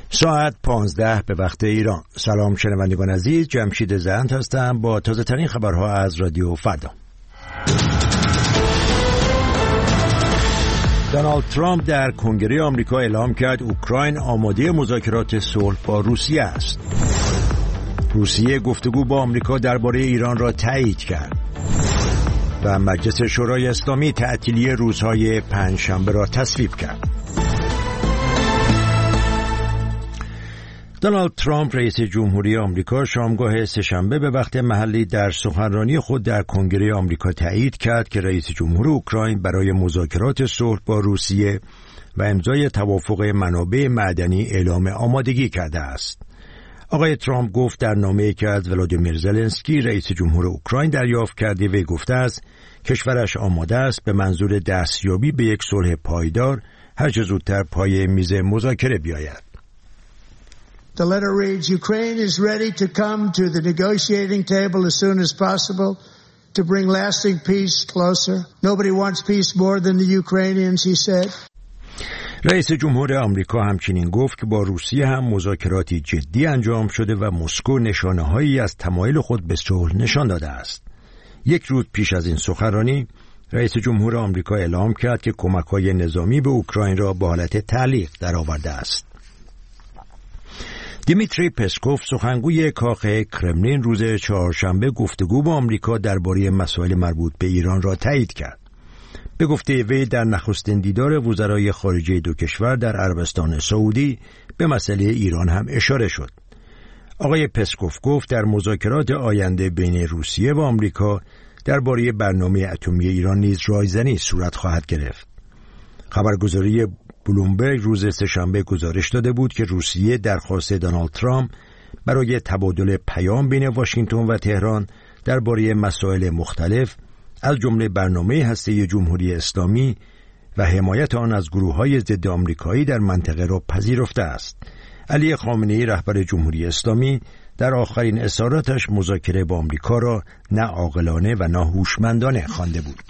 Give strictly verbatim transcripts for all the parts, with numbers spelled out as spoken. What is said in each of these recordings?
ساعت پانزده به وقت ایران. سلام شنوندگان عزیز، جمشید زند هستم با تازه ترین خبرها از رادیو فردا. دونالد ترامپ در کنگره آمریکا اعلام کرد اوکراین آماده مذاکرات صلح با روسیه است. روسیه گفتگو با آمریکا درباره ایران را تایید کرد و مجلس شورای اسلامی تعطیلی روزهای پنجشنبه را تصویب کرد. دونالد ترامپ رئیس جمهوری آمریکا شامگاه سه‌شنبه به وقت محلی در سخنرانی خود در کنگره آمریکا تایید کرد که رئیس جمهور اوکراین برای مذاکرات صلح با روسیه و امضای توافق منابع معدنی اعلام آمادگی کرده است. آقای ترامپ گفت در نامه‌ای که از ولادیمیر زلنسکی رئیس جمهور اوکراین دریافت کرده و گفته است کشورش آماده است به منظور دستیابی به یک صلح پایدار هر چه زودتر پای میز مذاکره بیاید. The letter reads, Ukraine is ready to come to the negotiating table as soon as possible to bring lasting peace closer. Nobody wants peace more than the Ukrainians, he said. رئیس جمهور آمریکا همچنین گفت که با روسیه هم مذاکراتی جدی انجام شده و مسکو نشانه‌هایی از تمایل خود به صلح نشان داده است. یک روز پیش از این سخنرانی، رئیس جمهور آمریکا اعلام کرد که کمک‌های نظامی به اوکراین را به حالت تعلیق درآورده است. دیمیتری پسکوف سخنگوی کاخ کرملین روز چهارشنبه گفتگو با آمریکا درباره مسائل مربوط به ایران را تایید کرد. به گفته وی در نخستین دیدار وزرای خارجه دو کشور در عربستان سعودی به مسئله ایران هم اشاره شد. آقای پسکوف گفت در مذاکرات آینده بین روسیه و آمریکا درباره برنامه اتمی ایران نیز رایزنی صورت خواهد گرفت. خبرگزاری بلومبرگ روز سه‌شنبه گزارش داده بود که روسیه درخواست دونالد ترامپ برای تبادل پیام بین واشنگتن و تهران درباره مسائل مختلف از جمله برنامه هسته جمهوری اسلامی و حمایت آن از گروه‌های ضد آمریکایی در منطقه را پذیرفته است. علی خامنه‌ای رهبر جمهوری اسلامی در آخرین اظهاراتش مذاکره با آمریکا را نه عاقلانه و نه هوشمندانه خوانده بود.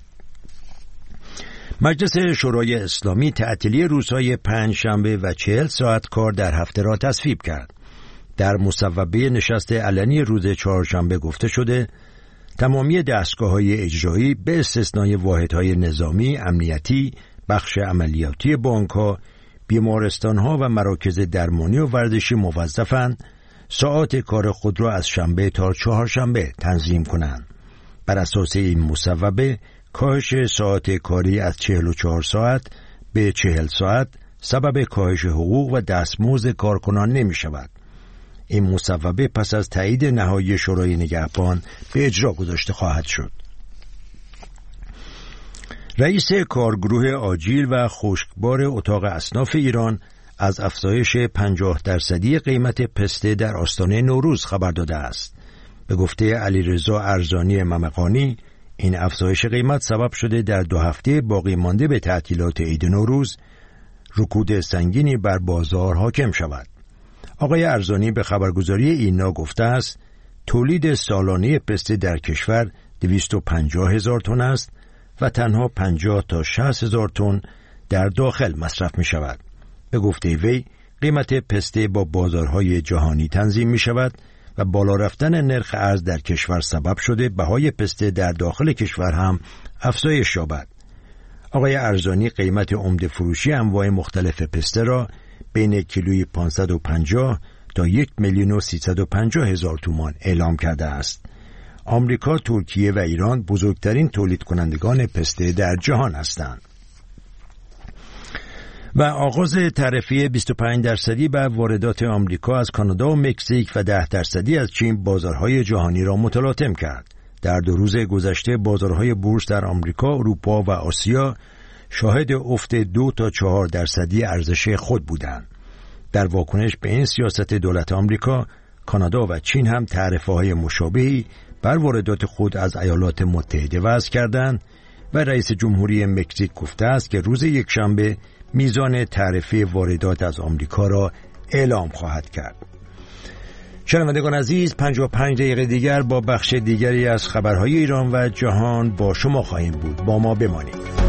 مجلس شورای اسلامی تعطیلی روزهای پنجشنبه و چهل ساعت کار در هفته را تصویب کرد. در مصوبه نشست علنی روز چهارشنبه گفته شده تمامی دستگاه‌های اجرایی به استثنای واحدهای نظامی، امنیتی، بخش عملیاتی بانک‌ها، بیمارستان‌ها و مراکز درمانی و ورزشی موظفند ساعات کار خود را از شنبه تا چهارشنبه تنظیم کنند. بر اساس این مصوبه کاهش ساعت کاری از چهل و چهار ساعت به چهل ساعت سبب کاهش حقوق و دستمزد کارکنان نمی شود. این مصوبه پس از تایید نهایی شورای نگهبان به اجرا گذاشته خواهد شد. رئیس کارگروه آجیل و خشکبار اتاق اصناف ایران از افزایش پنجاه درصدی قیمت پسته در آستانه نوروز خبر داده است. به گفته علیرضا ارزانی ممقانی این افزایش قیمت سبب شده در دو هفته باقی مانده به تعطیلات عید نوروز رکود سنگینی بر بازار حاکم شود. آقای ارزانی به خبرگزاری اینا گفته است تولید سالانه پسته در کشور دویست و پنجاه هزار تن است و تنها پنجاه تا شصت هزار تن در داخل مصرف می شود. به گفته وی قیمت پسته با بازارهای جهانی تنظیم می شود و بالا رفتن نرخ ارز در کشور سبب شده بهای پسته در داخل کشور هم افزایش یابد. آقای ارزانی قیمت عمده فروشی انواع مختلف پسته را بین کیلویی پانصد و پنجاه تا یک میلیون و سیصد و پنجاه هزار تومان اعلام کرده است. آمریکا، ترکیه و ایران بزرگترین تولید کنندگان پسته در جهان هستند. و آغاز تعرفه بیست و پنج درصدی بر واردات آمریکا از کانادا و مکزیک و ده درصدی از چین بازارهای جهانی را متلاطم کرد. در دو روز گذشته بازارهای بورس در آمریکا، اروپا و آسیا شاهد افت دو تا چهار درصدی ارزش خود بودند. در واکنش به این سیاست دولت آمریکا، کانادا و چین هم تعرفه‌های مشابهی بر واردات خود از ایالات متحده وضع کردند و رئیس جمهوری مکزیک گفته است که روز یکشنبه میزان تعرفه واردات از آمریکا را اعلام خواهد کرد. شنوندگان عزیز، پنجاه و پنج دقیقه دیگر با بخش دیگری از خبرهای ایران و جهان با شما خواهیم بود. با ما بمانید.